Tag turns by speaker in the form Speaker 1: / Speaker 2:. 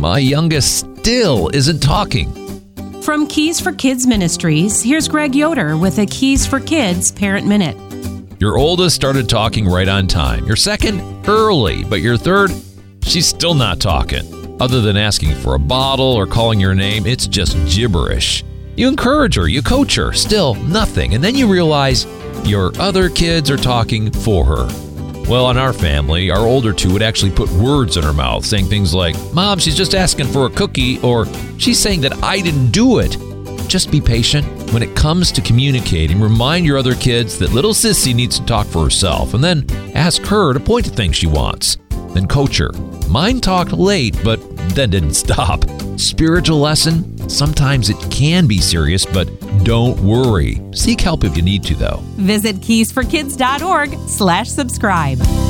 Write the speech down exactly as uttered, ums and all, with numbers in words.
Speaker 1: My youngest still isn't talking.
Speaker 2: From Keys for Kids Ministries, here's Greg Yoder with a Keys for Kids Parent Minute.
Speaker 1: Your oldest started talking right on time. Your second, early. But your third, she's still not talking. Other than asking for a bottle or calling your name, it's just gibberish. You encourage her, you coach her, still nothing. And then you realize your other kids are talking for her. Well, in our family, our older two would actually put words in her mouth, saying things like, Mom, she's just asking for a cookie, or she's saying that I didn't do it. Just be patient. When it comes to communicating, remind your other kids that little sissy needs to talk for herself, and then ask her to point to things she wants. Then coach her. Mine talked late, but then didn't stop. Spiritual lesson? Sometimes it can be serious, but don't worry. Seek help if you need to, though.
Speaker 2: Visit keys for kids dot org slash subscribe.